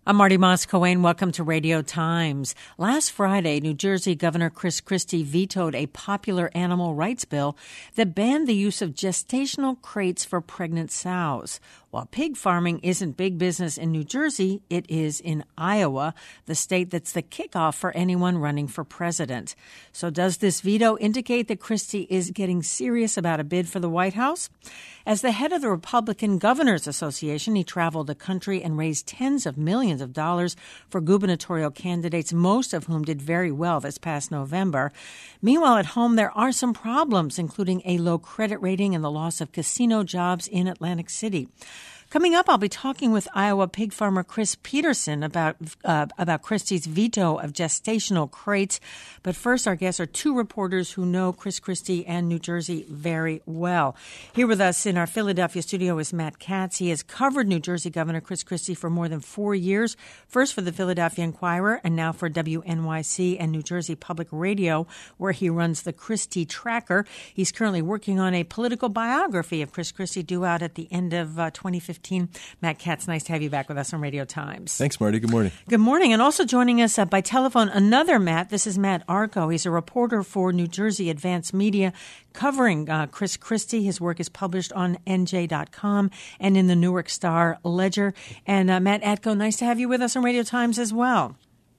I'm Marty Moss-Coane. Welcome to Radio Times. Last Friday, New Jersey Governor Chris Christie vetoed a popular animal rights bill that banned the use of gestational crates for pregnant sows. While pig farming isn't big business in New Jersey, it is in Iowa, the state that's the kickoff for anyone running for president. So does this veto indicate that Christie is getting serious about a bid for the White House? As the head of the Republican Governors Association, he traveled the country and raised tens of millions of dollars for gubernatorial candidates, most of whom did very well this past November. Meanwhile, at home, there are some problems, including a low credit rating and the loss of casino jobs in Atlantic City. Coming up, I'll be talking with Iowa pig farmer Chris Peterson about Christie's veto of gestational crates. But first, our guests are two reporters who know Chris Christie and New Jersey very well. Here with us in our Philadelphia studio is Matt Katz. He has covered New Jersey Governor Chris Christie for more than 4 years, first for the Philadelphia Inquirer and now for WNYC and New Jersey Public Radio, where he runs the Christie Tracker. He's currently working on a political biography of Chris Christie due out at the end of 2015. Matt Katz, nice to have you back with us on Radio Times. Thanks, Marty. Good morning. Good morning. And also joining us by telephone, another Matt. This is Matt Arko. He's a reporter for New Jersey Advance Media covering Chris Christie. His work is published on NJ.com and in the Newark Star Ledger. And Matt Arko, nice to have you with us on Radio Times as well.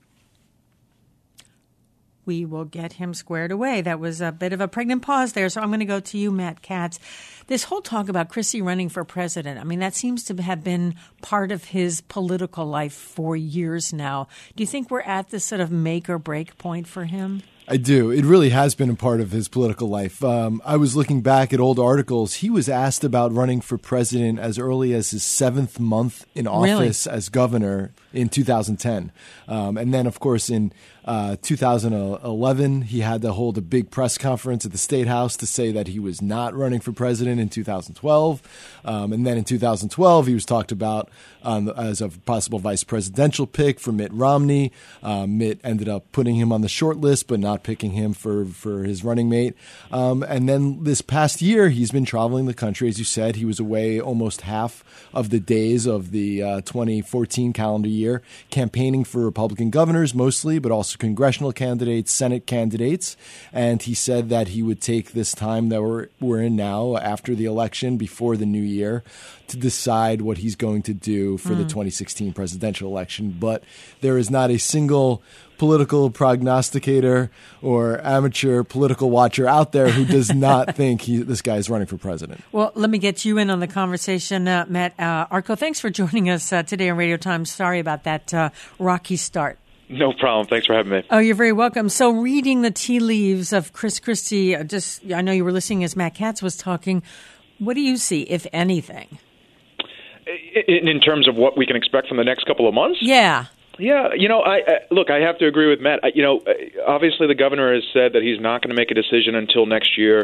We will get him squared away. That was a bit of a pregnant pause there, so I'm going to go to you, Matt Katz. This whole talk about Christie running for president, I mean, that seems to have been part of his political life for years now. Do you think we're at this sort of make or break point for him? I do. It really has been a part of his political life. I was looking back at old articles. He was asked about running for president as early as his 7th month in office as governor in 2010. And then, of course, in 2011, he had to hold a big press conference at the State House to say that he was not running for president in 2012. And then in 2012, he was talked about as a possible vice presidential pick for Mitt Romney. Mitt ended up putting him on the short list, but not picking him for his running mate. And then this past year, he's been traveling the country. As you said, he was away almost half of the days of the 2014 calendar year, campaigning for Republican governors mostly, but also congressional candidates, Senate candidates. And he said that he would take this time that we're in now after the election, before the new year, to decide what he's going to do for the 2016 presidential election. But there is not a single political prognosticator or amateur political watcher out there who does not think this guy is running for president. Well, let me get you in on the conversation, Matt Arko. Thanks for joining us today on Radio Times. Sorry about that rocky start. No problem. Thanks for having me. Oh, you're very welcome. So reading the tea leaves of Chris Christie, I know you were listening as Matt Katz was talking. What do you see, if anything? In terms of what we can expect from the next couple of months? Yeah. Yeah, I have to agree with Matt. Obviously the governor has said that he's not going to make a decision until next year.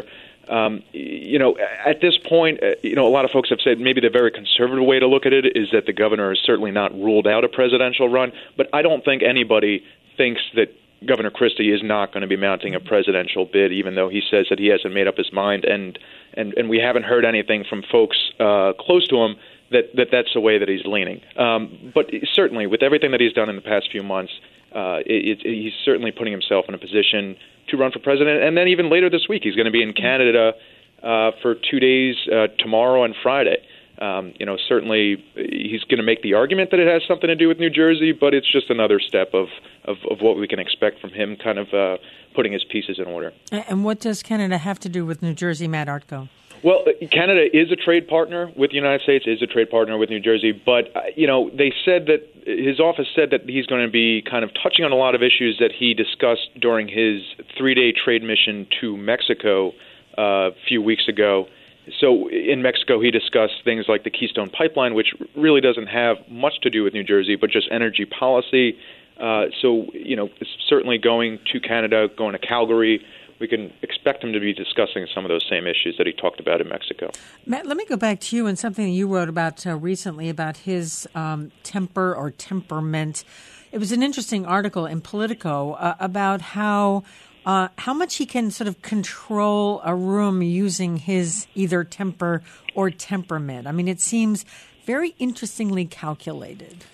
At this point, a lot of folks have said maybe the very conservative way to look at it is that the governor has certainly not ruled out a presidential run. But I don't think anybody thinks that Governor Christie is not going to be mounting a presidential bid, even though he says that he hasn't made up his mind. And we haven't heard anything from folks close to him that's the way that he's leaning. But certainly, with everything that he's done in the past few months, he's certainly putting himself in a position to run for president. And then even later this week, he's going to be in Canada for 2 days, tomorrow and Friday. Certainly he's going to make the argument that it has something to do with New Jersey, but it's just another step of what we can expect from him, kind of putting his pieces in order. And what does Canada have to do with New Jersey, Matt Arko? Well, Canada is a trade partner with the United States, is a trade partner with New Jersey, but, they said that his office said that he's going to be kind of touching on a lot of issues that he discussed during his 3-day trade mission to Mexico a few weeks ago. So in Mexico, he discussed things like the Keystone Pipeline, which really doesn't have much to do with New Jersey, but just energy policy. Certainly going to Canada, going to Calgary, we can expect him to be discussing some of those same issues that he talked about in Mexico. Matt, let me go back to you and something you wrote about recently about his temper or temperament. It was an interesting article in Politico about how much he can sort of control a room using his either temper or temperament. I mean, it seems very interestingly calculated.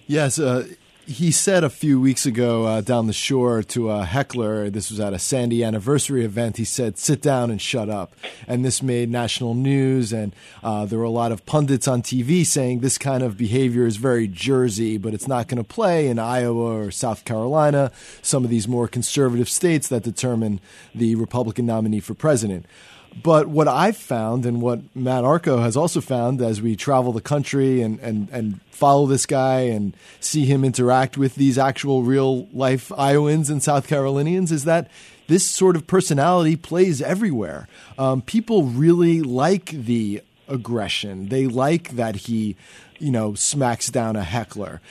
Yes, he said a few weeks ago down the shore to a heckler, this was at a Sandy anniversary event, he said, "Sit down and shut up." And this made national news, and there were a lot of pundits on TV saying this kind of behavior is very Jersey, but it's not going to play in Iowa or South Carolina, some of these more conservative states that determine the Republican nominee for president. But what I've found, and what Matt Arko has also found as we travel the country and follow this guy and see him interact with these actual real-life Iowans and South Carolinians, is that this sort of personality plays everywhere. People really like the aggression. They like that he smacks down a heckler.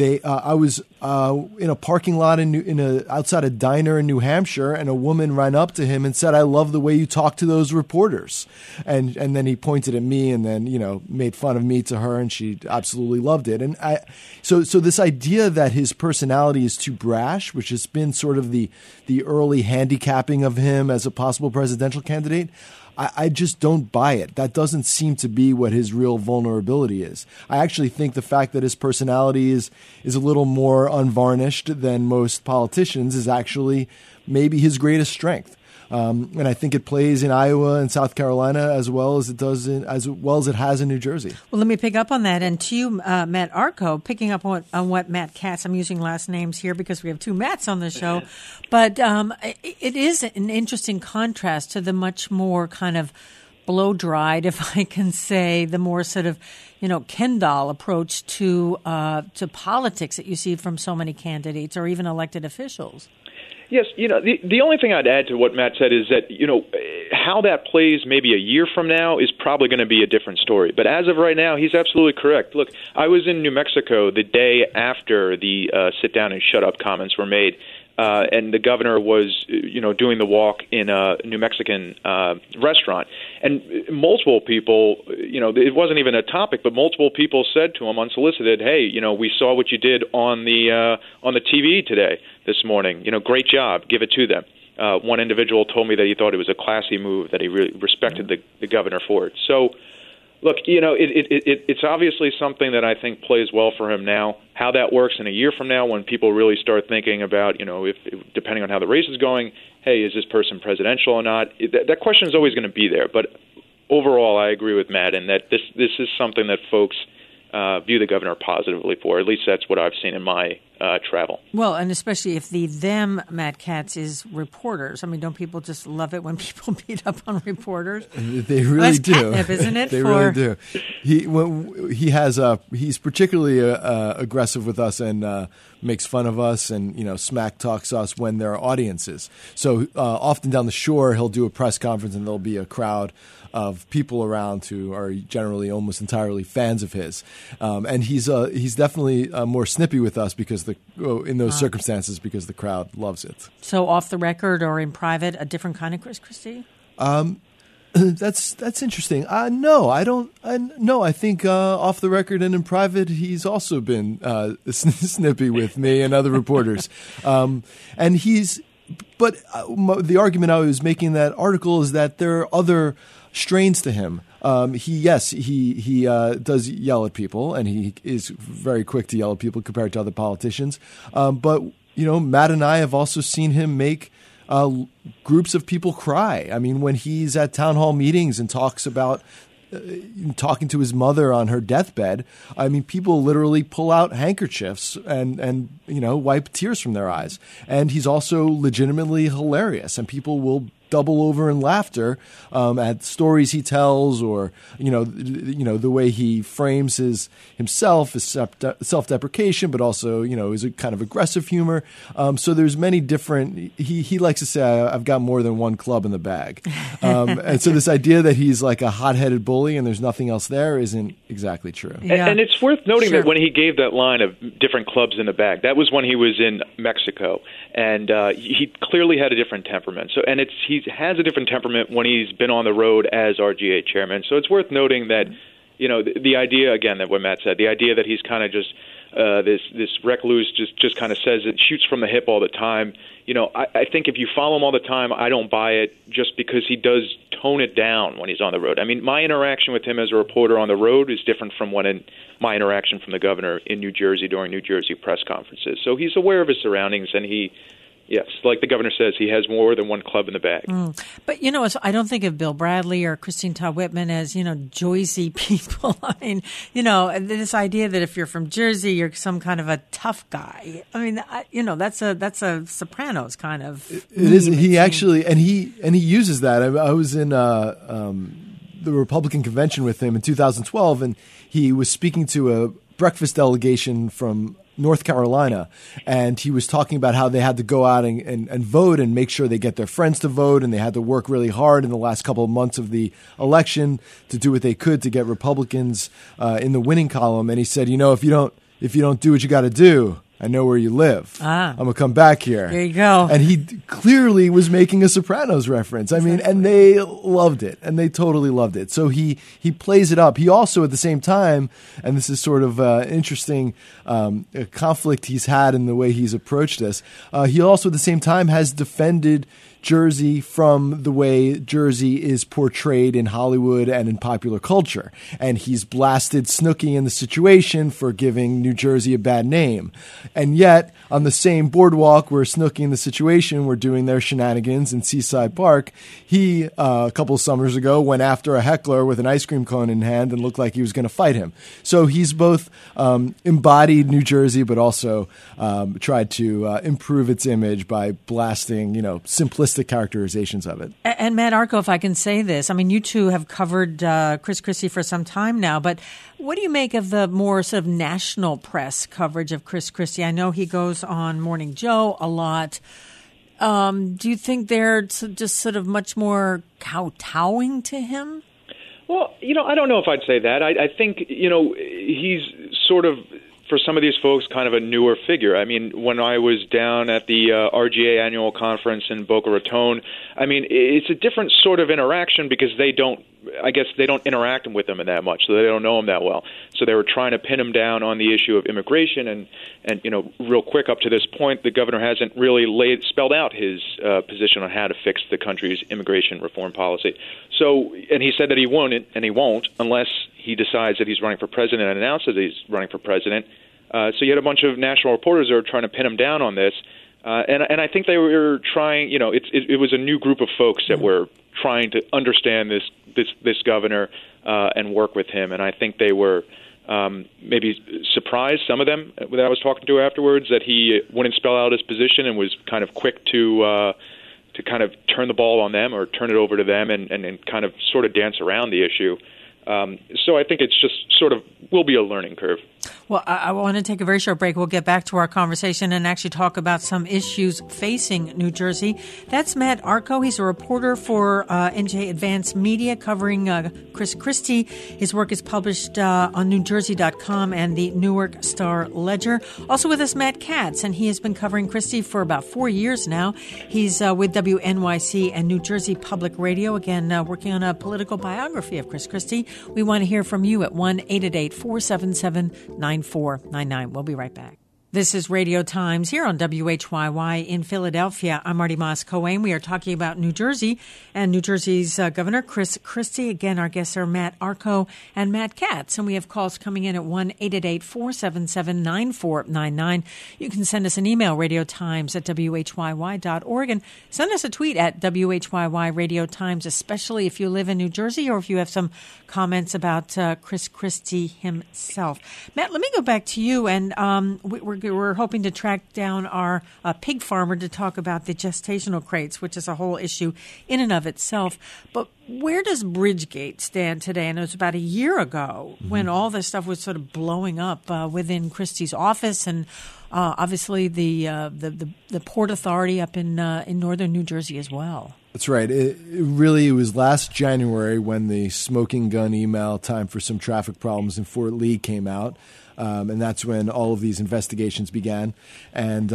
I was in a parking lot outside a diner in New Hampshire, and a woman ran up to him and said, "I love the way you talk to those reporters." And then he pointed at me and then made fun of me to her, and she absolutely loved it. And so this idea that his personality is too brash, which has been sort of the early handicapping of him as a possible presidential candidate, I just don't buy it. That doesn't seem to be what his real vulnerability is. I actually think the fact that his personality is a little more unvarnished than most politicians is actually maybe his greatest strength. And I think it plays in Iowa and South Carolina as well as it does as it has in New Jersey. Well, let me pick up on that. And to you, Matt Arko, picking up on what Matt Katz, I'm using last names here because we have two Matts on the show, but it is an interesting contrast to the much more kind of blow-dried, if I can say, the more sort of Ken doll approach to politics that you see from so many candidates or even elected officials. Yes, the only thing I'd add to what Matt said is that, how that plays maybe a year from now is probably going to be a different story. But as of right now, he's absolutely correct. Look, I was in New Mexico the day after the sit down and shut up comments were made. And the governor was, doing the walk in a New Mexican restaurant. And multiple people, it wasn't even a topic, but multiple people said to him unsolicited, "Hey, we saw what you did on the TV today, this morning. Great job. Give it to them." One individual told me that he thought it was a classy move, that he really respected the governor for it. So, look, it's obviously something that I think plays well for him now. How that works in a year from now, when people really start thinking about, if depending on how the race is going, hey, is this person presidential or not? That question is always going to be there. But overall, I agree with Matt in that this is something that folks view the governor positively for. At least that's what I've seen in my travel. Well, and especially if the them, Matt Katz, is reporters. I mean, don't people just love it when people beat up on reporters? They really do. Catnip, isn't it? They really do. He's particularly aggressive with us and makes fun of us and smack talks us when there are audiences. So often down the shore, he'll do a press conference and there'll be a crowd of people around who are generally almost entirely fans of his, and he's definitely more snippy with us because in those circumstances because the crowd loves it. So off the record or in private, a different kind of Chris Christie? That's interesting. No, I don't. No, I think off the record and in private, he's also been snippy with me and other reporters, and he's. But the argument I was making in that article is that there are other strains to him. He does yell at people, and he is very quick to yell at people compared to other politicians. But Matt and I have also seen him make groups of people cry. I mean, when he's at town hall meetings and talks about talking to his mother on her deathbed, I mean, people literally pull out handkerchiefs and wipe tears from their eyes. And he's also legitimately hilarious, and people will double over in laughter at stories he tells, or the way he frames himself as self-deprecation, but also is a kind of aggressive humor. So there's many different. He likes to say, "I've got more than one club in the bag," and so this idea that he's like a hot-headed bully and there's nothing else there isn't exactly true. Yeah. And it's worth noting that when he gave that line of different clubs in the bag, that was when he was in Mexico, and he clearly had a different temperament. So, and he has a different temperament when he's been on the road as RGA chairman. So it's worth noting that, the idea, again, that what Matt said, the idea that he's kind of just this recluse, just kind of says it, shoots from the hip all the time. I think if you follow him all the time, I don't buy it, just because he does tone it down when he's on the road. I mean, my interaction with him as a reporter on the road is different from my interaction from the governor in New Jersey during New Jersey press conferences. So he's aware of his surroundings, and yes, like the governor says, he has more than one club in the bag. But, I don't think of Bill Bradley or Christine Todd Whitman as, Jersey people. I mean, this idea that if you're from Jersey, you're some kind of a tough guy. I mean, that's a Sopranos kind of. It is. He actually, and he uses that. I was in the Republican convention with him in 2012, and he was speaking to a breakfast delegation from North Carolina, and he was talking about how they had to go out and vote and make sure they get their friends to vote, and they had to work really hard in the last couple of months of the election to do what they could to get Republicans in the winning column. And he said, if you don't do what you got to do, I know where you live. I'm going to come back here. There you go. And he clearly was making a Sopranos reference. I mean, and they loved it. And they totally loved it. So he plays it up. He also, at the same time, and this is sort of interesting conflict he's had in the way he's approached this, he also, at the same time, has defended Jersey from the way Jersey is portrayed in Hollywood and in popular culture. And he's blasted Snooki in The Situation for giving New Jersey a bad name. And yet, on the same boardwalk where Snooki and The Situation were doing their shenanigans in Seaside Park, he, a couple of summers ago, went after a heckler with an ice cream cone in hand and looked like he was going to fight him. So he's both embodied New Jersey, but also tried to improve its image by blasting, simplistic characterizations of it. And Matt Arko, if I can say this, I mean, you two have covered Chris Christie for some time now, but what do you make of the more sort of national press coverage of Chris Christie? I know he goes on Morning Joe a lot. Do you think they're just sort of much more kowtowing to him? Well, I don't know if I'd say that. I think, he's sort of, for some of these folks, kind of a newer figure. I mean, when I was down at the RGA annual conference in Boca Raton, I mean, it's a different sort of interaction because they don't interact with him that much, so they don't know him that well. So they were trying to pin him down on the issue of immigration, and real quick, up to this point, the governor hasn't really spelled out his position on how to fix the country's immigration reform policy. So, and he said that he won't unless he decides that he's running for president and announces he's running for president. So you had a bunch of national reporters that were trying to pin him down on this, and I think they were trying. It was a new group of folks that were trying to understand this governor and work with him, and I think they were maybe surprised, some of them that I was talking to afterwards, that he wouldn't spell out his position and was kind of quick to kind of turn the ball on them or turn it over to them and kind of sort of dance around the issue. So I think it's just sort of will be a learning curve. Well, I want to take a very short break. We'll get back to our conversation and actually talk about some issues facing New Jersey. That's Matt Arko. He's a reporter for NJ Advance Media covering Chris Christie. His work is published on NewJersey.com and the Newark Star Ledger. Also with us, Matt Katz, and he has been covering Christie for about 4 years now. He's with WNYC and New Jersey Public Radio, again, working on a political biography of Chris Christie. We want to hear from you at 1-888-477-9499. We'll be right back. This is Radio Times here on WHYY in Philadelphia. I'm Marty Moss-Cohen. We are talking about New Jersey and New Jersey's Governor Chris Christie. Again, our guests are Matt Arko and Matt Katz, and we have calls coming in at 1-888-477-9499. You can send us an email, radiotimes@whyy.org, and send us a tweet at WHYY Radio Times, especially if you live in New Jersey or if you have some comments about Chris Christie himself. Matt, let me go back to you, and we're hoping to track down our pig farmer to talk about the gestational crates, which is a whole issue in and of itself. But where does Bridgegate stand today? And it was about a year ago when all this stuff was sort of blowing up within Christie's office, and obviously the Port Authority up in northern New Jersey as well. That's right. It was last January when the smoking gun email "Time for Some Traffic Problems in Fort Lee" came out. And that's when all of these investigations began. And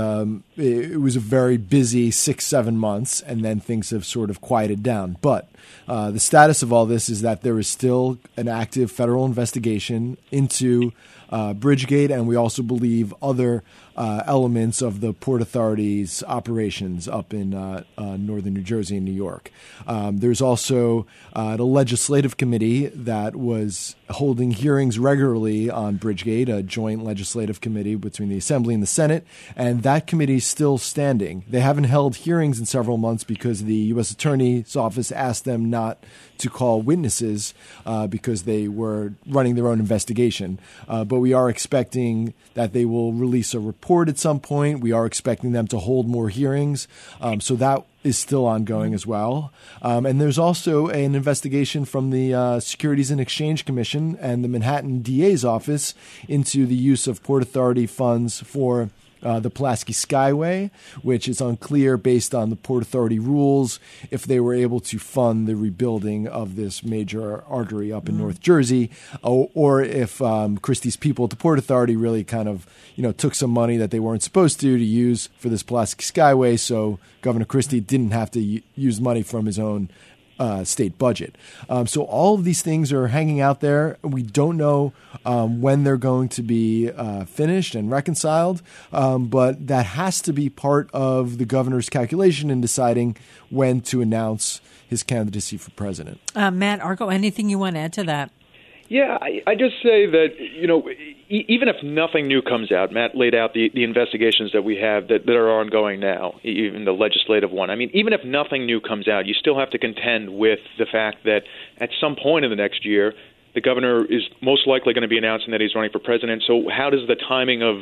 it was a very busy 6-7 months, and then things have sort of quieted down. But the status of all this is that there is still an active federal investigation into Bridgegate, and we also believe other elements of the Port Authority's operations up in northern New Jersey and New York. There's also the legislative committee that was holding hearings regularly on Bridgegate, a joint legislative committee between the Assembly and the Senate, and that committee is still standing. They haven't held hearings in several months because the U.S. Attorney's Office asked them not to call witnesses because they were running their own investigation. But we are expecting that they will release a report at some point. We are expecting them to hold more hearings. So that is still ongoing as well. And there's also an investigation from the Securities and Exchange Commission and the Manhattan DA's office into the use of Port Authority funds for the Pulaski Skyway, which is unclear based on the Port Authority rules if they were able to fund the rebuilding of this major artery up in North Jersey, or if Christie's people at the Port Authority really kind of took some money that they weren't supposed to use for this Pulaski Skyway, so Governor Christie didn't have to use money from his own state budget. So all of these things are hanging out there. We don't know when they're going to be finished and reconciled, but that has to be part of the governor's calculation in deciding when to announce his candidacy for president. Matt Arko, anything you want to add to that? Yeah, I just say that, even if nothing new comes out, Matt laid out the investigations that we have that are ongoing now, even the legislative one. I mean, even if nothing new comes out, you still have to contend with the fact that at some point in the next year, the governor is most likely going to be announcing that he's running for president. So how does the timing of,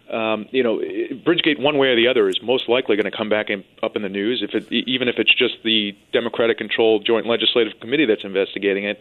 Bridgegate, one way or the other, is most likely going to come back up in the news, even if it's just the Democratic-controlled Joint Legislative Committee that's investigating it.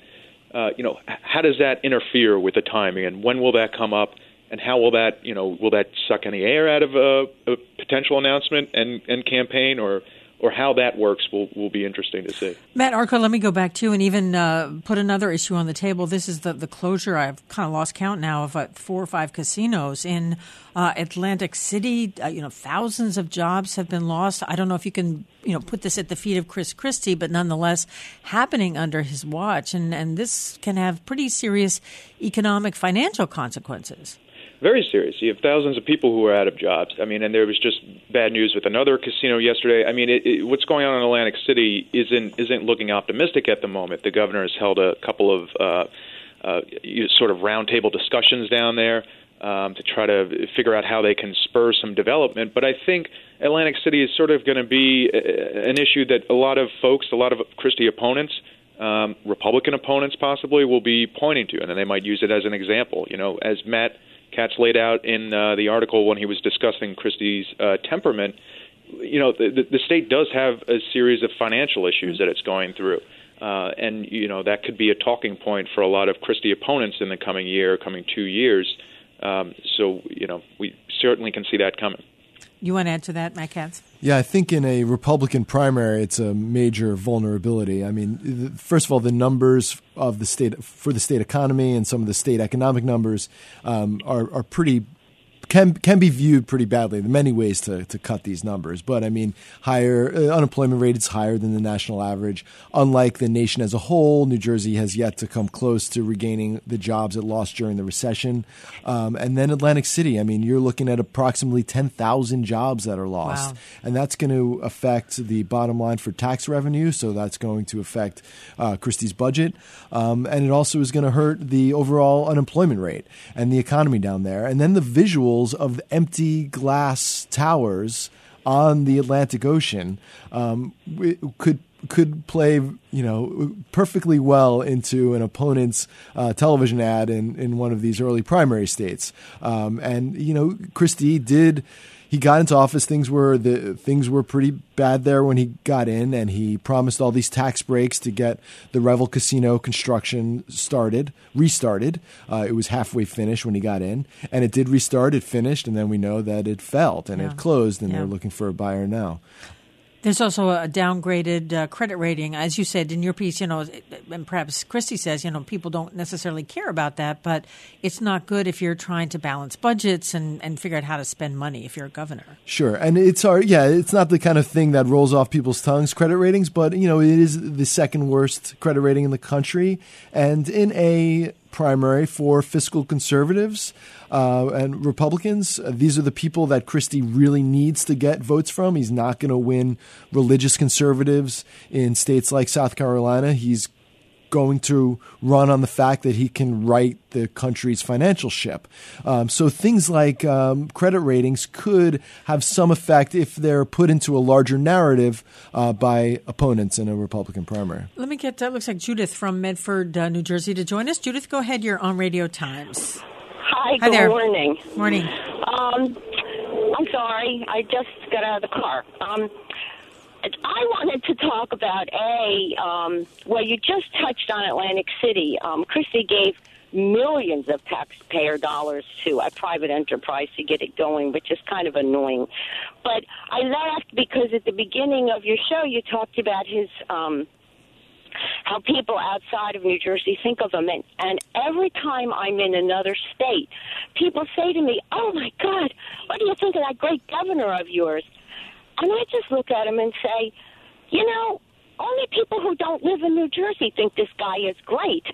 How does that interfere with the timing, and when will that come up, and how will that suck any air out of a potential announcement and campaign, or how that works will be interesting to see. Matt Arko, let me go back to and even put another issue on the table. This is the closure, I've kind of lost count now, of 4 or 5 casinos in Atlantic City. Thousands of jobs have been lost. I don't know if you can put this at the feet of Chris Christie, but nonetheless happening under his watch. And this can have pretty serious economic, financial consequences. Very serious. You have thousands of people who are out of jobs. I mean, and there was just bad news with another casino yesterday. I mean, what's going on in Atlantic City isn't looking optimistic at the moment. The governor has held a couple of sort of roundtable discussions down there to try to figure out how they can spur some development. But I think Atlantic City is sort of going to be an issue that a lot of folks, a lot of Christie opponents, Republican opponents possibly, will be pointing to, and then they might use it as an example. As Matt Katz laid out in the article when he was discussing Christie's temperament, the state does have a series of financial issues that it's going through. And that could be a talking point for a lot of Christie opponents in the coming 2 years. So we certainly can see that coming. You want to add to that, Matt Katz? Yeah, I think in a Republican primary, it's a major vulnerability. I mean, first of all, the numbers of the state for the state economy and some of the state economic numbers are pretty can be viewed pretty badly. There are many ways to cut these numbers, but I mean, higher unemployment rate is higher than the national average. Unlike the nation as a whole, New Jersey has yet to come close to regaining the jobs it lost during the recession. And then Atlantic City, I mean, you're looking at approximately 10,000 jobs that are lost. Wow. And that's going to affect the bottom line for tax revenue, so that's going to affect Christie's budget. And it also is going to hurt the overall unemployment rate and the economy down there. And then the visuals of the empty glass towers on the Atlantic Ocean could play, perfectly well into an opponent's television ad in one of these early primary states. And Christie did. He got into office. Things were pretty bad there when he got in, and he promised all these tax breaks to get the Revel Casino construction restarted. It was halfway finished when he got in, and it did restart. It finished, and then we know that it failed and it closed, and they're looking for a buyer now. There's also a downgraded credit rating. As you said in your piece, and perhaps Christie says, people don't necessarily care about that, but it's not good if you're trying to balance budgets and figure out how to spend money if you're a governor. Sure. And it's hard. Yeah, it's not the kind of thing that rolls off people's tongues, credit ratings, but, it is the second worst credit rating in the country. And in a primary for fiscal conservatives and Republicans. These are the people that Christie really needs to get votes from. He's not going to win religious conservatives in states like South Carolina. He's going to run on the fact that he can right the country's financial ship. So things like credit ratings could have some effect if they're put into a larger narrative by opponents in a Republican primary. Let me get, looks like Judith from Medford, New Jersey to join us. Judith, go ahead. You're on Radio Times. Hi, good there. Morning. Morning. I'm sorry. I just got out of the car. I wanted to talk about you just touched on Atlantic City. Christie gave millions of taxpayer dollars to a private enterprise to get it going, which is kind of annoying. But I laughed because at the beginning of your show, you talked about his how people outside of New Jersey think of him. And every time I'm in another state, people say to me, "Oh, my God, what do you think of that great governor of yours?" And I just look at him and say, only people who don't live in New Jersey think this guy is great.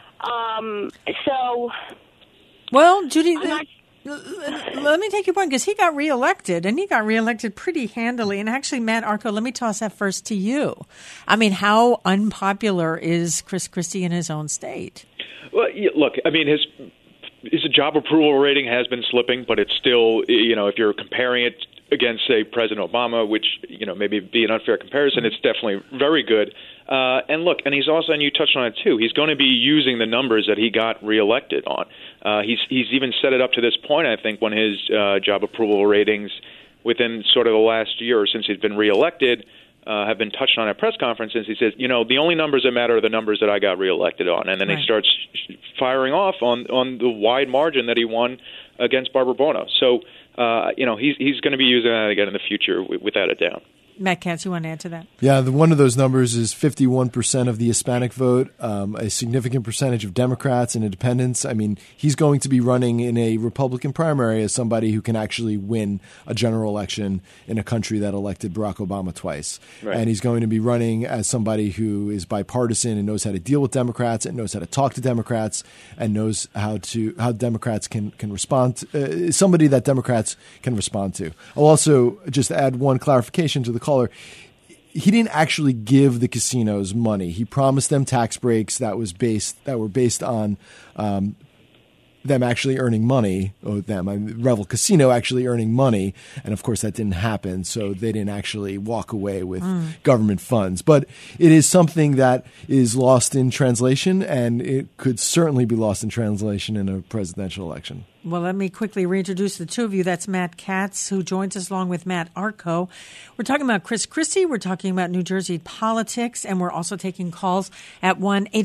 Well, Judy, let me take your point, because he got reelected, and he got reelected pretty handily. And actually, Matt Arko, let me toss that first to you. I mean, how unpopular is Chris Christie in his own state? Well, look, I mean, his job approval rating has been slipping, but it's still, if you're comparing it against, say, President Obama, which, maybe be an unfair comparison, it's definitely very good. And look, and he's also, and you touched on it too, he's going to be using the numbers that he got reelected on. He's even set it up to this point, I think, when his job approval ratings within sort of the last year or since he's been reelected have been touched on at press conferences. He says, the only numbers that matter are the numbers that I got reelected on. And then he starts firing off on the wide margin that he won against Barbara Bono. So, he's going to be using that again in the future, without a doubt. Matt Katz, you want to add to that? Yeah, one of those numbers is 51% of the Hispanic vote, a significant percentage of Democrats and independents. I mean, he's going to be running in a Republican primary as somebody who can actually win a general election in a country that elected Barack Obama twice. Right. And he's going to be running as somebody who is bipartisan and knows how to deal with Democrats and knows how to talk to Democrats and knows how Democrats can respond, somebody that Democrats can respond to. I'll also just add one clarification to the caller. He didn't actually give the casinos money. He promised them tax breaks that were based on them actually earning money, Revel Casino actually earning money, and of course that didn't happen, so they didn't actually walk away with government funds. But it is something that is lost in translation, and it could certainly be lost in translation in a presidential election. Well, let me quickly reintroduce the two of you. That's Matt Katz, who joins us along with Matt Arko. We're talking about Chris Christie. We're talking about New Jersey politics, and we're also taking calls at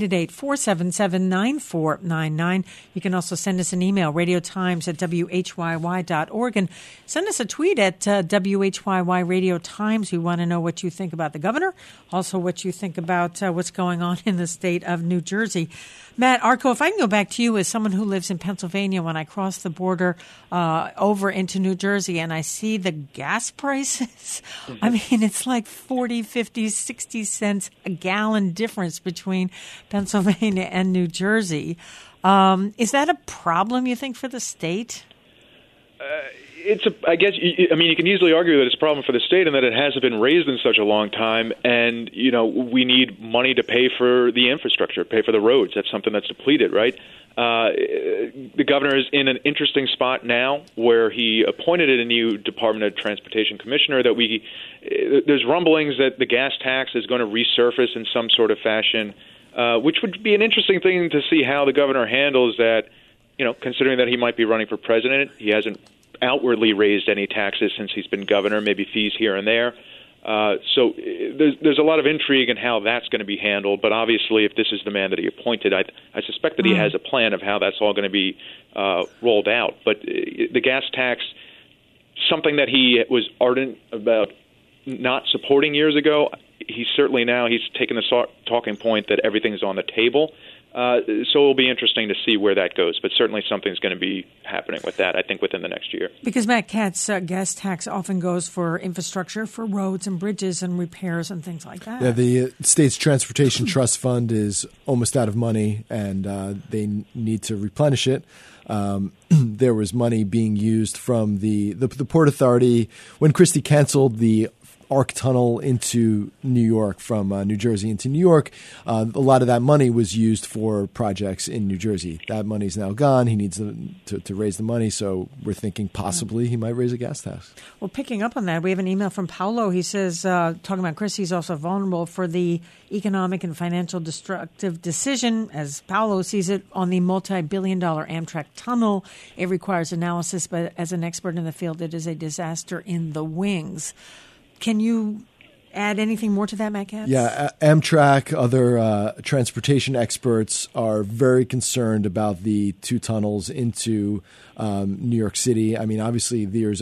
1-888-477-9499. You can also send us an email, radiotimes@whyy.org, and send us a tweet at WHYY Radio Times. We want to know what you think about the governor, also what you think about what's going on in the state of New Jersey. Matt Arko, if I can go back to you as someone who lives in Pennsylvania, when I cross the border over into New Jersey and I see the gas prices, I mean, it's like 40, 50, 60 cents a gallon difference between Pennsylvania and New Jersey. Is that a problem, you think, for the state? You can easily argue that it's a problem for the state and that it hasn't been raised in such a long time. And, we need money to pay for the infrastructure, pay for the roads. That's something that's depleted, right? The governor is in an interesting spot now where he appointed a new Department of Transportation commissioner that there's rumblings that the gas tax is going to resurface in some sort of fashion, which would be an interesting thing to see how the governor handles that, considering that he might be running for president. He hasn't outwardly raised any taxes since he's been governor, maybe fees here and there. So there's a lot of intrigue in how that's going to be handled. But obviously, if this is the man that he appointed, I suspect that he has a plan of how that's all going to be rolled out. But the gas tax, something that he was ardent about not supporting years ago, he's taken the talking point that everything's on the table. So it'll be interesting to see where that goes. But certainly something's going to be happening with that, I think, within the next year. Because, Matt Katz, gas tax often goes for infrastructure, for roads and bridges and repairs and things like that. Yeah, the state's transportation trust fund is almost out of money, and they need to replenish it. There was money being used from the Port Authority when Christie canceled the ARC tunnel into New York from New Jersey into New York. A lot of that money was used for projects in New Jersey. That money's now gone. He needs to raise the money, so we're thinking possibly he might raise a gas tax. Well, picking up on that, we have an email from Paolo. He says, talking about Chris, he's also vulnerable for the economic and financial destructive decision, as Paolo sees it, on the multi-billion-dollar Amtrak tunnel. It requires analysis, but as an expert in the field, it is a disaster in the wings. Can you add anything more to that, Matt Katz? Yeah, Amtrak, other transportation experts are very concerned about the two tunnels into New York City. I mean, obviously, there's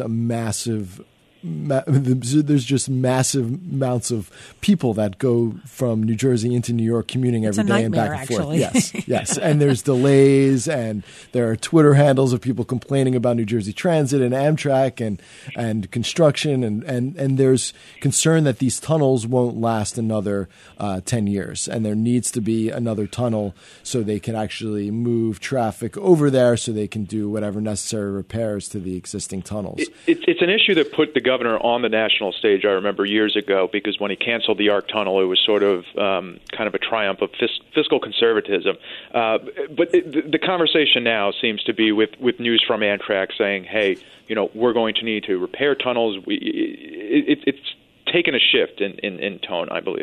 just massive amounts of people that go from New Jersey into New York commuting every day and back and forth. Yes. And there's delays, and there are Twitter handles of people complaining about New Jersey Transit and Amtrak and construction, and there's concern that these tunnels won't last another 10 years, and there needs to be another tunnel so they can actually move traffic over there so they can do whatever necessary repairs to the existing tunnels. It's an issue that put the governor on the national stage, I remember years ago, because when he canceled the ARC tunnel, it was sort of kind of a triumph of fiscal conservatism. But the conversation now seems to be with news from Amtrak saying, hey, we're going to need to repair tunnels. It's taken a shift in tone, I believe.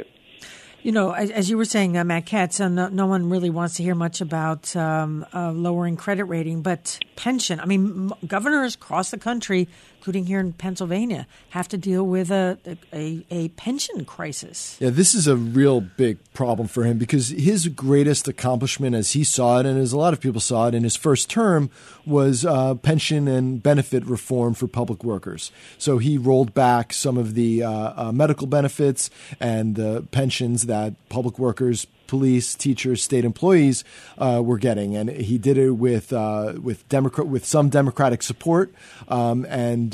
As you were saying, Matt Katz, no one really wants to hear much about lowering credit rating, but pension. I mean, governors across the country, including here in Pennsylvania, have to deal with a pension crisis. Yeah, this is a real big problem for him because his greatest accomplishment, as he saw it, and as a lot of people saw it in his first term, was pension and benefit reform for public workers. So he rolled back some of the medical benefits and the pensions that public workers, police, teachers, state employees were getting, and he did it with some Democratic support, and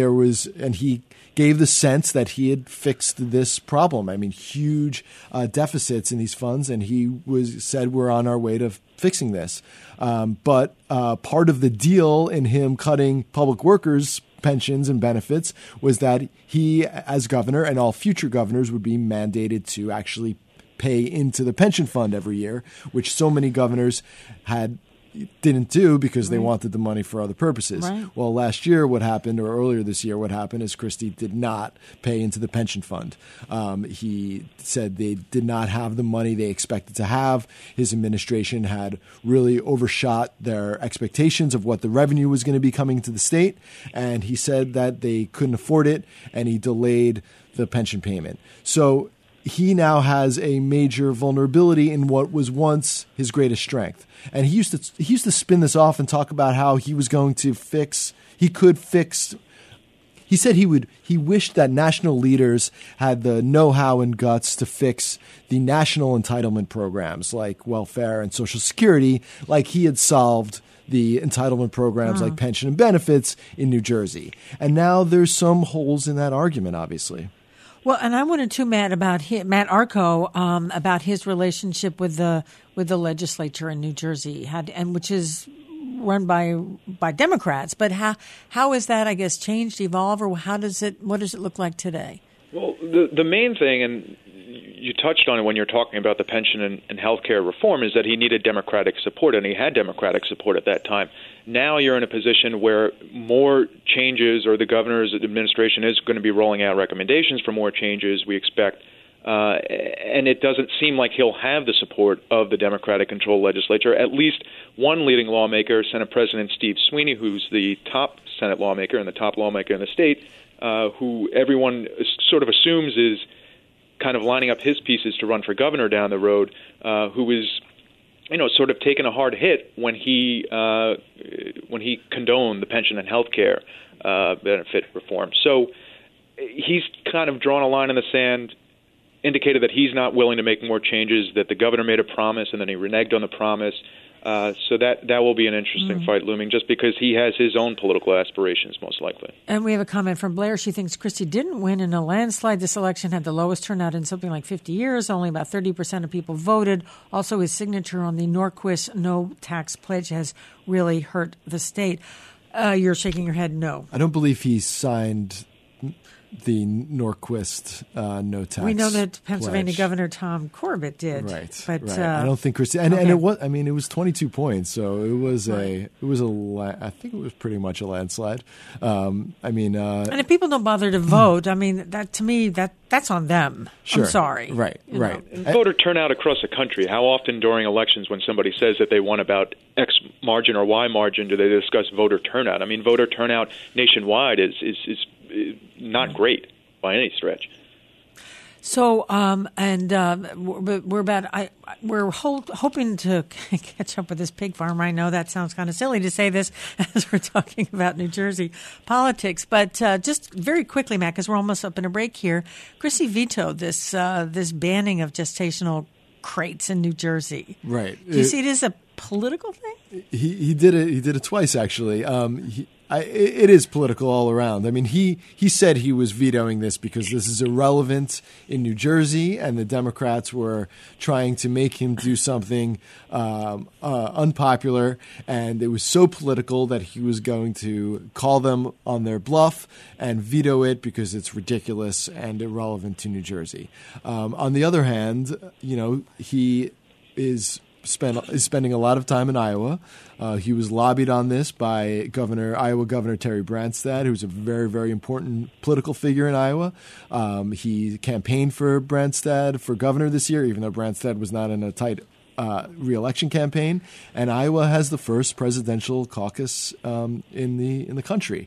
he gave the sense that he had fixed this problem. I mean, huge deficits in these funds, and he said we're on our way to fixing this. But part of the deal in him cutting public workers' pensions and benefits was that he, as governor, and all future governors would be mandated to actually pay into the pension fund every year, which so many governors didn't do because they wanted the money for other purposes. Right. Well, last year what happened, or earlier this year what happened, is Christie did not pay into the pension fund. He said they did not have the money they expected to have. His administration had really overshot their expectations of what the revenue was going to be coming to the state, and he said that they couldn't afford it, and he delayed the pension payment. So he now has a major vulnerability in what was once his greatest strength. And he used to spin this off and talk about how he was going to he said he wished that national leaders had the know-how and guts to fix the national entitlement programs like welfare and Social Security, like he had solved the entitlement programs like pension and benefits in New Jersey. And now there's some holes in that argument, obviously. Well, and I wanted to, Matt, Matt Arco, about his relationship with the legislature in New Jersey, and which is run by Democrats. But how has that, I guess, changed, evolved, or what does it look like today? Well, the main thing, and you touched on it when you're talking about the pension and health care reform, is that he needed Democratic support, and he had Democratic support at that time. Now you're in a position where more changes, or the governor's administration is going to be rolling out recommendations for more changes, we expect, and it doesn't seem like he'll have the support of the Democratic-controlled legislature. At least one leading lawmaker, Senate President Steve Sweeney, who's the top Senate lawmaker and the top lawmaker in the state, who everyone sort of assumes is kind of lining up his pieces to run for governor down the road, who was, sort of taken a hard hit when he condoned the pension and health care benefit reform. So he's kind of drawn a line in the sand, indicated that he's not willing to make more changes, that the governor made a promise and then he reneged on the promise. So that will be an interesting fight looming, just because he has his own political aspirations, most likely. And we have a comment from Blair. She thinks Christie didn't win in a landslide. This election had the lowest turnout in something like 50 years. Only about 30% of people voted. Also, his signature on the Norquist no tax pledge has really hurt the state. You're shaking your head no. I don't believe he signed the Norquist no tax. We know that Pennsylvania pledge. Governor Tom Corbett did, right? But right. I don't think Christie, and it was. I mean, it was 22 points, so it was I think it was pretty much a landslide. And if people don't bother to vote, I mean, that to me that's on them. Sure. I'm sorry. Right. And voter turnout across the country. How often during elections, when somebody says that they won about X margin or Y margin, do they discuss voter turnout? I mean, voter turnout nationwide is not great by any stretch. So, we're hoping to catch up with this pig farmer. I know that sounds kind of silly to say this as we're talking about New Jersey politics, but just very quickly, Matt, because we're almost up in a break here. Christie vetoed this banning of gestational crates in New Jersey. Right. Do you see it as a political thing? He did it. He did it twice, actually. It is political all around. I mean, he said he was vetoing this because this is irrelevant in New Jersey, and the Democrats were trying to make him do something unpopular, and it was so political that he was going to call them on their bluff and veto it because it's ridiculous and irrelevant to New Jersey. On the other hand, he is spending a lot of time in Iowa. He was lobbied on this by Iowa Governor Terry Branstad, who's a very, very important political figure in Iowa. He campaigned for Branstad for governor this year, even though Branstad was not in a tight re-election campaign. And Iowa has the first presidential caucus in the country.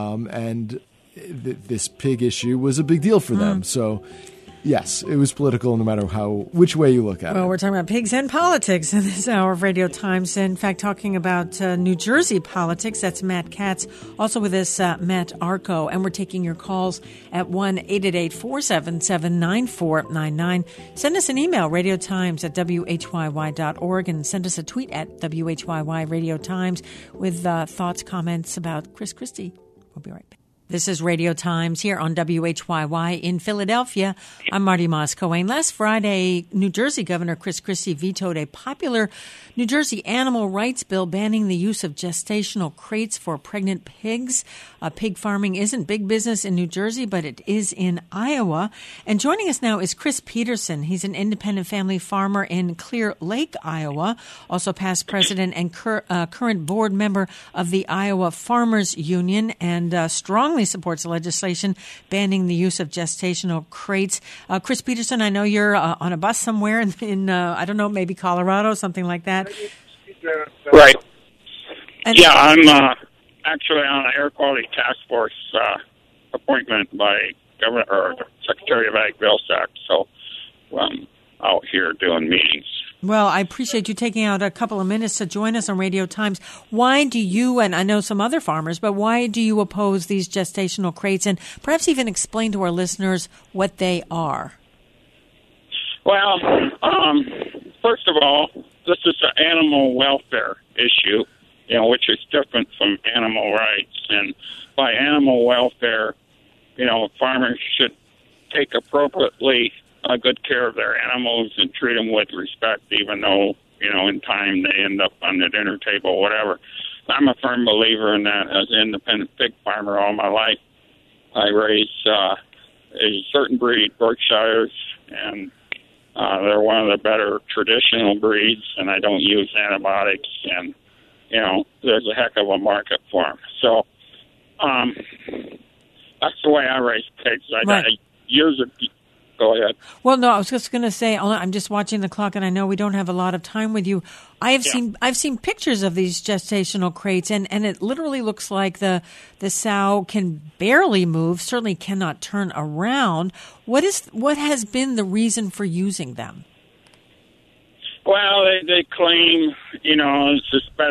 This pig issue was a big deal for them. So yes, it was political no matter which way you look at it. Well, we're talking about pigs and politics in this hour of Radio Times. In fact, talking about New Jersey politics, that's Matt Katz. Also with us, Matt Arco. And we're taking your calls at 1-888-477-9499. Send us an email, radiotimes@whyy.org, and send us a tweet at WHYY Radio Times with thoughts, comments about Chris Christie. We'll be right back. This is Radio Times here on WHYY in Philadelphia. I'm Marty Moss-Cohen. Last Friday, New Jersey Governor Chris Christie vetoed a popular New Jersey animal rights bill banning the use of gestational crates for pregnant pigs. Pig farming isn't big business in New Jersey, but it is in Iowa. And joining us now is Chris Peterson. He's an independent family farmer in Clear Lake, Iowa, also past president and current board member of the Iowa Farmers Union, and strongly supports legislation banning the use of gestational crates. Chris Peterson, I know you're on a bus somewhere in I don't know, maybe Colorado, something like that. Right. Yeah, I'm actually on an air quality task force appointment by Governor or Secretary of Ag Vilsack, so I'm out here doing meetings. Well, I appreciate you taking out a couple of minutes to join us on Radio Times. Why do you, and I know some other farmers, but why do you oppose these gestational crates, and perhaps even explain to our listeners what they are? Well, first of all, this is an animal welfare issue, which is different from animal rights. And by animal welfare, farmers should take appropriately good care of their animals and treat them with respect, even though, in time they end up on the dinner table, whatever. I'm a firm believer in that. As an independent pig farmer all my life, I raise a certain breed, Berkshires, and they're one of the better traditional breeds, and I don't use antibiotics, and, there's a heck of a market for them. So that's the way I raise pigs. Go ahead. Well, no, I was just going to say, I'm just watching the clock, and I know we don't have a lot of time with you. I've seen pictures of these gestational crates, and it literally looks like the sow can barely move, certainly cannot turn around. What has been the reason for using them? Well, they claim, it's just better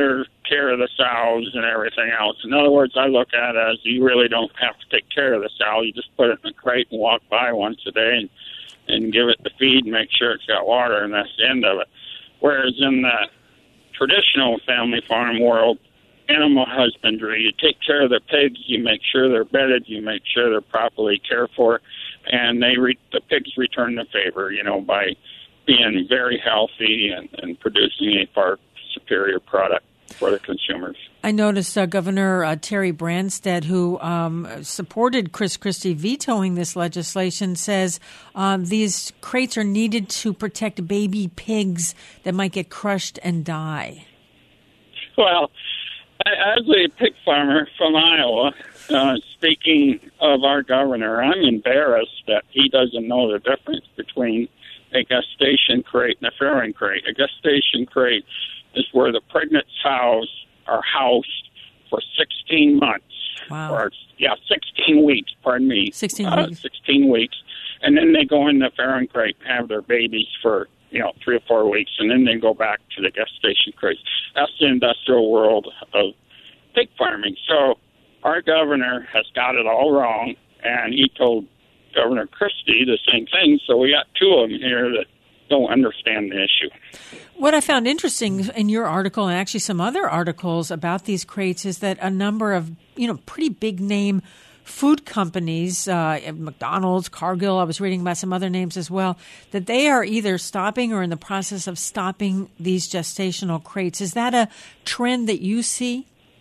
care of the sows and everything else. In other words, I look at it as you really don't have to take care of the sow. You just put it in a crate and walk by once a day and give it the feed and make sure it's got water, and that's the end of it. Whereas in the traditional family farm world, animal husbandry, you take care of the pigs, you make sure they're bedded, you make sure they're properly cared for, and the pigs return the favor, by being very healthy and producing a far superior product for the consumers. I noticed Governor Terry Branstad, who supported Chris Christie vetoing this legislation, says these crates are needed to protect baby pigs that might get crushed and die. Well, as a pig farmer from Iowa, speaking of our governor, I'm embarrassed that he doesn't know the difference between a gestation crate and a farrowing crate. A gestation crate is where the pregnant sows are housed for 16 months. Wow. 16 weeks, pardon me. 16 weeks. 16 weeks. And then they go in the farrowing crate and have their babies for, 3 or 4 weeks, and then they go back to the gestation crates. That's the industrial world of pig farming. So our governor has got it all wrong, and he told Governor Christie the same thing. So we got two of them here that don't understand the issue. What I found interesting in your article, and actually some other articles about these crates, is that a number of, pretty big name food companies, McDonald's, Cargill, I was reading about some other names as well, that they are either stopping or in the process of stopping these gestational crates. Is that a trend that you see?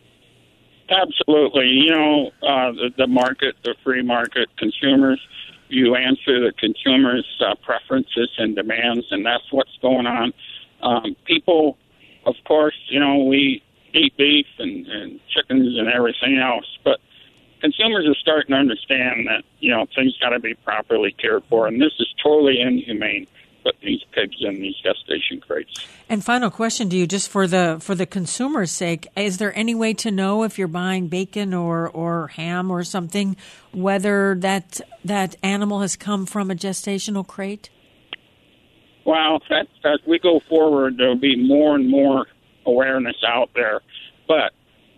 Absolutely. The market, the free market, consumers, you answer the consumers' preferences and demands, and that's what's going on. People, of course, we eat beef and chickens and everything else, but consumers are starting to understand that, things got to be properly cared for, and this is totally inhumane. Put these pigs in these gestation crates. And final question to you, just for the consumer's sake, is there any way to know if you're buying bacon or ham or something, whether that animal has come from a gestational crate? Well, as we go forward, there'll be more and more awareness out there. But,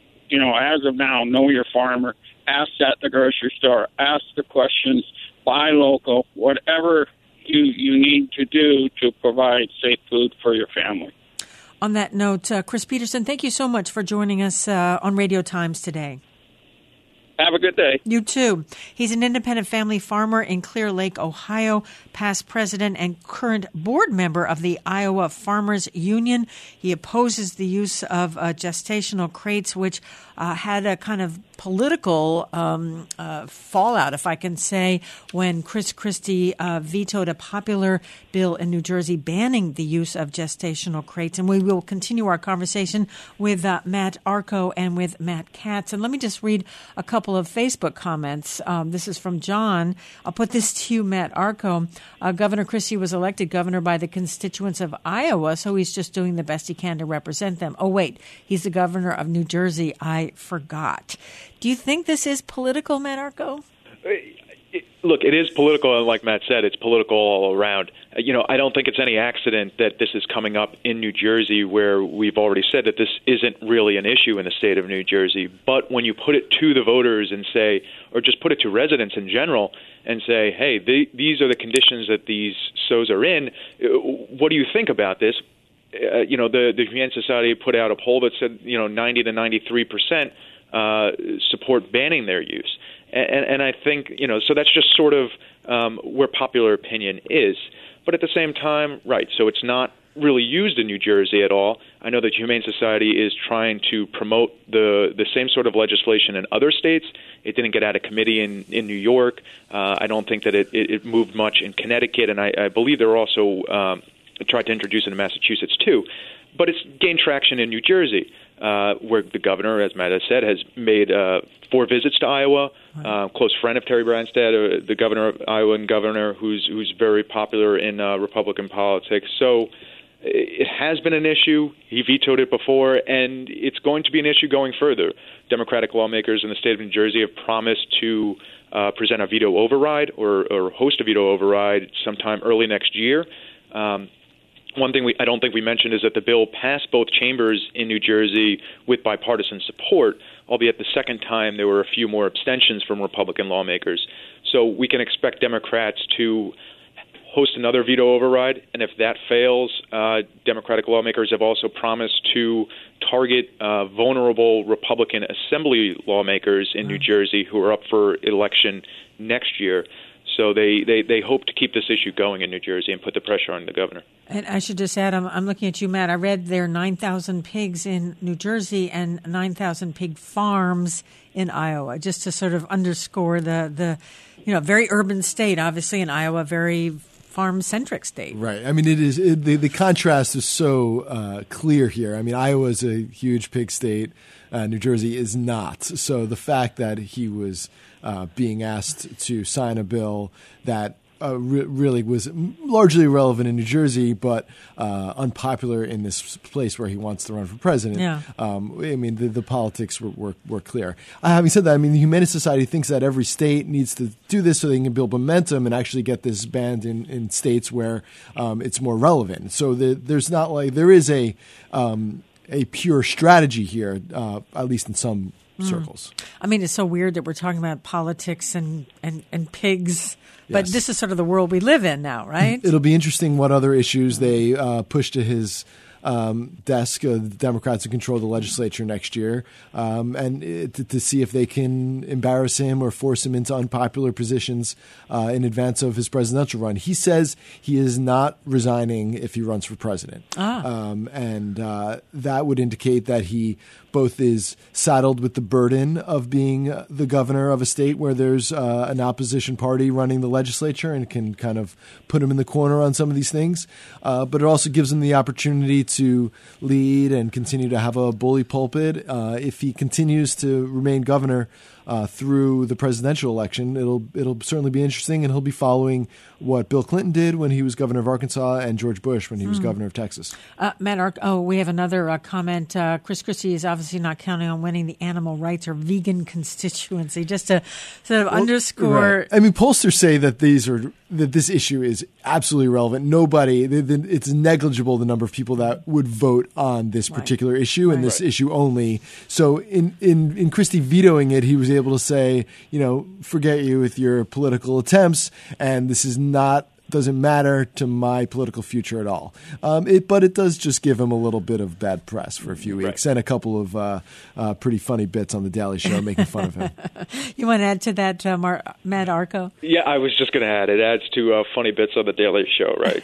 as of now, know your farmer. Ask at the grocery store. Ask the questions. Buy local. Whatever you need to do to provide safe food for your family. On that note, Chris Peterson, thank you so much for joining us on Radio Times today. Have a good day. You too. He's an independent family farmer in Clear Lake, Ohio, past president and current board member of the Iowa Farmers Union. He opposes the use of gestational crates, which had a kind of political fallout, if I can say, when Chris Christie vetoed a popular bill in New Jersey banning the use of gestational crates. And we will continue our conversation with Matt Arko and with Matt Katz. And let me just read a couple of Facebook comments. This is from John. I'll put this to you, Matt Arko. Governor Christie was elected governor by the constituents of Iowa, so he's just doing the best he can to represent them. Oh, wait, he's the governor of New Jersey. I forgot. Do you think this is political, Matt Arko? Look, it is political, and like Matt said, it's political all around. I don't think it's any accident that this is coming up in New Jersey, where we've already said that this isn't really an issue in the state of New Jersey. But when you put it to the voters and say, or just put it to residents in general and say, hey, these are the conditions that these sows are in, what do you think about this? The Humane Society put out a poll that said, 90 to 93% support banning their use. And I think, so that's just sort of where popular opinion is. But at the same time, right, so it's not really used in New Jersey at all. I know that Humane Society is trying to promote the same sort of legislation in other states. It didn't get out of committee in New York. I don't think that it moved much in Connecticut, and I believe they're also tried to introduce it in Massachusetts too. But it's gained traction in New Jersey, where the governor, as Matt has said, has made 4 visits to Iowa. Close friend of Terry Branstad, the governor of Iowa, and governor who's very popular in Republican politics. So it has been an issue. He vetoed it before, and it's going to be an issue going further. Democratic lawmakers in the state of New Jersey have promised to present a veto override or host a veto override sometime early next year. one thing I don't think we mentioned is that the bill passed both chambers in New Jersey with bipartisan support, albeit the second time there were a few more abstentions from Republican lawmakers. So we can expect Democrats to host another veto override, and if that fails, Democratic lawmakers have also promised to target vulnerable Republican assembly lawmakers in New Jersey who are up for election next year. So they hope to keep this issue going in New Jersey and put the pressure on the governor. And I should just add, I'm looking at you, Matt. I read there are 9,000 pigs in New Jersey and 9,000 pig farms in Iowa, just to sort of underscore the very urban state, obviously, in Iowa, very farm-centric state. Right. I mean, the contrast is so clear here. I mean, Iowa is a huge pig state. New Jersey is not. So the fact that he was being asked to sign a bill that really was largely irrelevant in New Jersey, but unpopular in this place where he wants to run for president. Yeah. I mean, the politics were clear. Having said that, I mean, the Humane Society thinks that every state needs to do this so they can build momentum and actually get this banned in states where it's more relevant. So there's not like there is a pure strategy here, at least in some circles. I mean, it's so weird that we're talking about politics and pigs, but Yes. this is sort of the world we live in now, right? It'll be interesting what other issues they push to his desk. The Democrats will control the legislature next year, and to see if they can embarrass him or force him into unpopular positions in advance of his presidential run. He says he is not resigning if he runs for president. And that would indicate that he both is saddled with the burden of being the governor of a state where there's an opposition party running the legislature and can kind of put him in the corner on some of these things. But it also gives him the opportunity to lead and continue to have a bully pulpit. If he continues to remain governor through the presidential election, it'll certainly be interesting, and he'll be following what Bill Clinton did when he was governor of Arkansas and George Bush when he was governor of Texas. Matt, we have another comment. Chris Christie is obviously not counting on winning the animal rights or vegan constituency, just to sort of underscore. Right. I mean, pollsters say that this issue is absolutely relevant. It's negligible the number of people that would vote on this particular issue and this issue only. So in Christie vetoing it, he was able to say, forget you with your political attempts, and this doesn't matter to my political future at all. But it does just give him a little bit of bad press for a few weeks and a couple of pretty funny bits on The Daily Show making fun of him. You want to add to that, Matt Arco? Yeah, I was just going to add, it adds to funny bits on The Daily Show, right?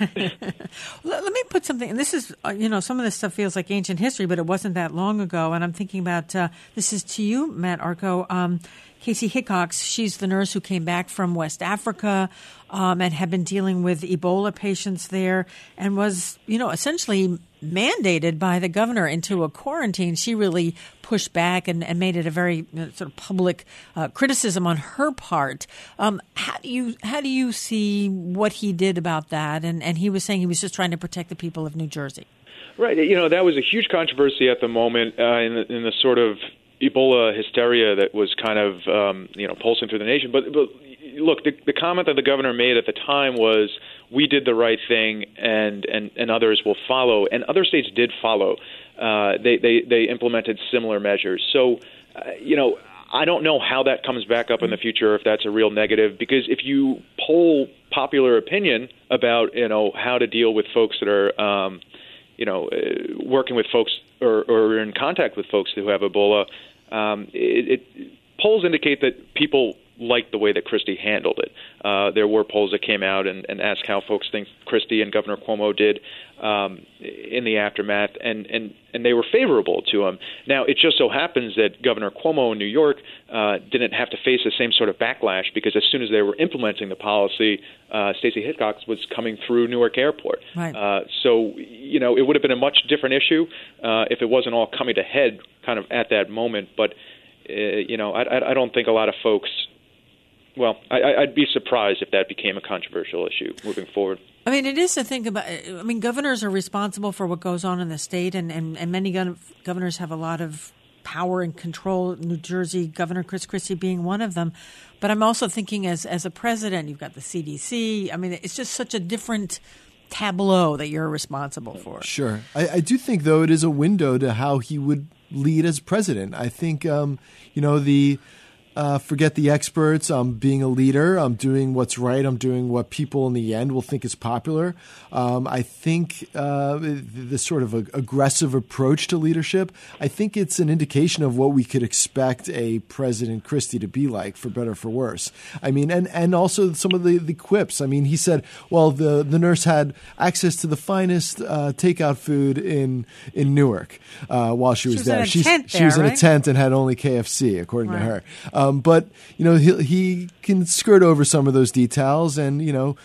Let me put something, and this is, some of this stuff feels like ancient history, but it wasn't that long ago, and I'm thinking about, this is to you, Matt Arco, Casey Hickox, she's the nurse who came back from West Africa and had been dealing with Ebola patients there and was, essentially mandated by the governor into a quarantine. She really pushed back and made it a very sort of public criticism on her part. How do you see what he did about that? And he was saying he was just trying to protect the people of New Jersey. Right. That was a huge controversy at the moment in the sort of Ebola hysteria that was kind of pulsing through the nation. But look, the comment that the governor made at the time was, "We did the right thing, and others will follow." And other states did follow. They implemented similar measures. So, I don't know how that comes back up in the future, if that's a real negative, because if you poll popular opinion about how to deal with folks that are working with folks or in contact with folks who have Ebola, polls indicate that people liked the way that Christie handled it. There were polls that came out and asked how folks think Christie and Governor Cuomo did in the aftermath, and they were favorable to him. Now, it just so happens that Governor Cuomo in New York didn't have to face the same sort of backlash, because as soon as they were implementing the policy, Stacey Hickox was coming through Newark Airport. Right. So, it would have been a much different issue if it wasn't all coming to head kind of at that moment. But, I don't think a lot of folks... Well, I'd be surprised if that became a controversial issue moving forward. I mean, it is to think about. I mean, governors are responsible for what goes on in the state, and many governors have a lot of power and control. New Jersey Governor Chris Christie being one of them. But I'm also thinking as a president, you've got the CDC. I mean, it's just such a different tableau that you're responsible for. Sure. I do think, though, it is a window to how he would lead as president. I think, forget the experts. I'm being a leader. I'm doing what's right. I'm doing what people in the end will think is popular. I think this sort of aggressive approach to leadership, I think it's an indication of what we could expect a President Christie to be like, for better or for worse. I mean, and also some of the quips. I mean, he said, well, the nurse had access to the finest takeout food in Newark while she was there. She was in a tent and had only KFC, according to her. But he can skirt over some of those details, and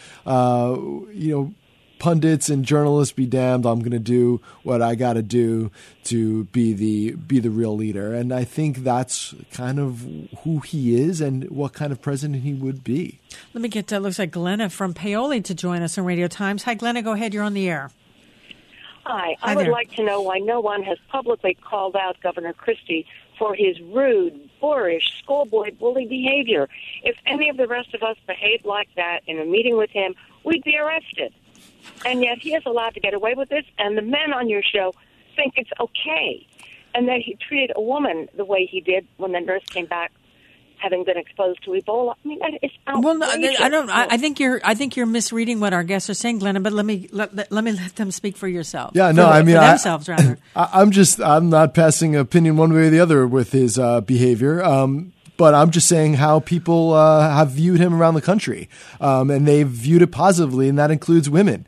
pundits and journalists be damned. I'm going to do what I got to do to be the real leader, and I think that's kind of who he is and what kind of president he would be. Let me get looks like Glenna from Paoli to join us on Radio Times. Hi, Glenna. Go ahead. You're on the air. Hi. I would like to know why no one has publicly called out Governor Christie for his rude, boorish, schoolboy bully behavior. If any of the rest of us behaved like that in a meeting with him, we'd be arrested. And yet he is allowed to get away with this, and the men on your show think it's okay. And that he treated a woman the way he did when the nurse came back, having been exposed to Ebola. I mean, it's outrageous. Well, no, I don't. I think you're misreading what our guests are saying, Glenna. But let me let them speak for yourself. Yeah, no, for themselves rather. I'm not passing an opinion one way or the other with his behavior. But I'm just saying how people have viewed him around the country, and they've viewed it positively, and that includes women.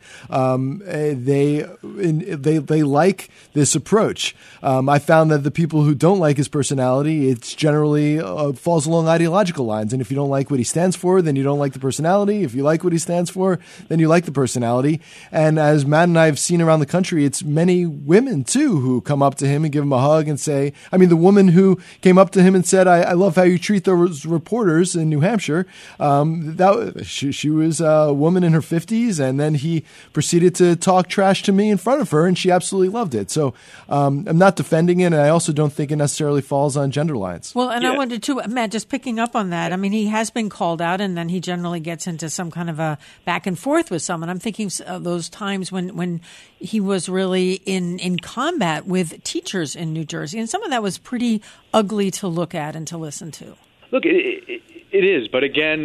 They like this approach. I found that the people who don't like his personality, it's generally falls along ideological lines. And if you don't like what he stands for, then you don't like the personality. If you like what he stands for, then you like the personality. And as Matt and I have seen around the country, it's many women too who come up to him and give him a hug and say, I mean, the woman who came up to him and said, I love how you treat those reporters in New Hampshire. She was a woman in her 50s, and then he proceeded to talk trash to me in front of her, and she absolutely loved it. So I'm not defending it, and I also don't think it necessarily falls on gender lines. Well, and I wanted to, Matt, just picking up on that. I mean, he has been called out, and then he generally gets into some kind of a back and forth with someone. I'm thinking of those times when he was really in combat with teachers in New Jersey, and some of that was pretty ugly to look at and to listen to. Look, it is, but again,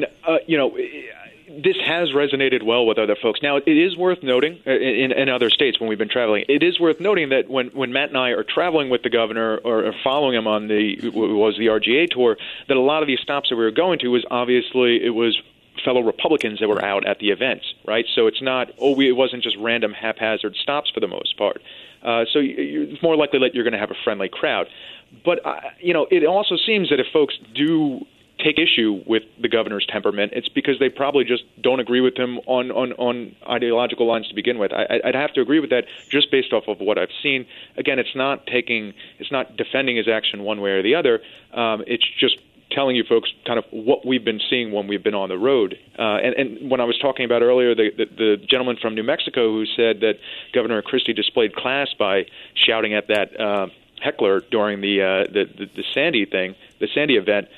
this has resonated well with other folks. Now, it is worth noting in other states when we've been traveling. It is worth noting that when Matt and I are traveling with the governor or following him on the RGA tour, that a lot of these stops that we were going to it was fellow Republicans that were out at the events, right? So it's not it wasn't just random haphazard stops for the most part. So it's more likely that you're going to have a friendly crowd. But, it also seems that if folks do take issue with the governor's temperament, it's because they probably just don't agree with him on ideological lines to begin with. I'd have to agree with that just based off of what I've seen. Again, it's not defending his action one way or the other. It's just telling you folks kind of what we've been seeing when we've been on the road. And when I was talking about earlier, the gentleman from New Mexico who said that Governor Christie displayed class by shouting at that heckler during the Sandy event.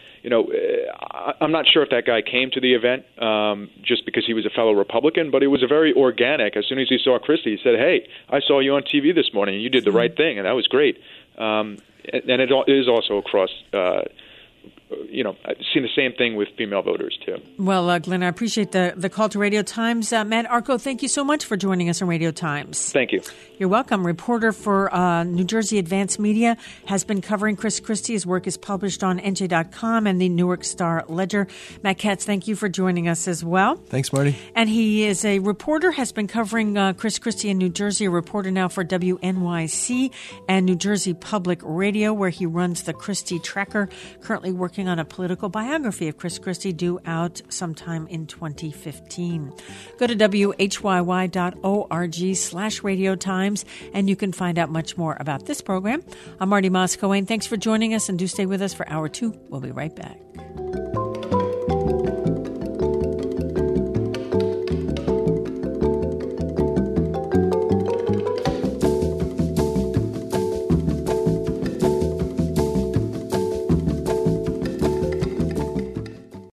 I'm not sure if that guy came to the event just because he was a fellow Republican, but it was a very organic. As soon as he saw Christie, he said, "Hey, I saw you on TV this morning, and you did the right thing, and that was great." And it is also across. I've seen the same thing with female voters, too. Well, Glenn, I appreciate the call to Radio Times. Matt Arko, thank you so much for joining us on Radio Times. Thank you. You're welcome. Reporter for New Jersey Advance Media, has been covering Chris Christie. His work is published on NJ.com and the Newark Star Ledger. Matt Katz, thank you for joining us as well. Thanks, Marty. And he is a reporter, has been covering Chris Christie in New Jersey, a reporter now for WNYC and New Jersey Public Radio, where he runs the Christie Tracker, currently working on a political biography of Chris Christie due out sometime in 2015. Go to WHYY.org/Radio Times, and you can find out much more about this program. I'm Marty Moscow. Thanks for joining us, and do stay with us for Hour 2. We'll be right back.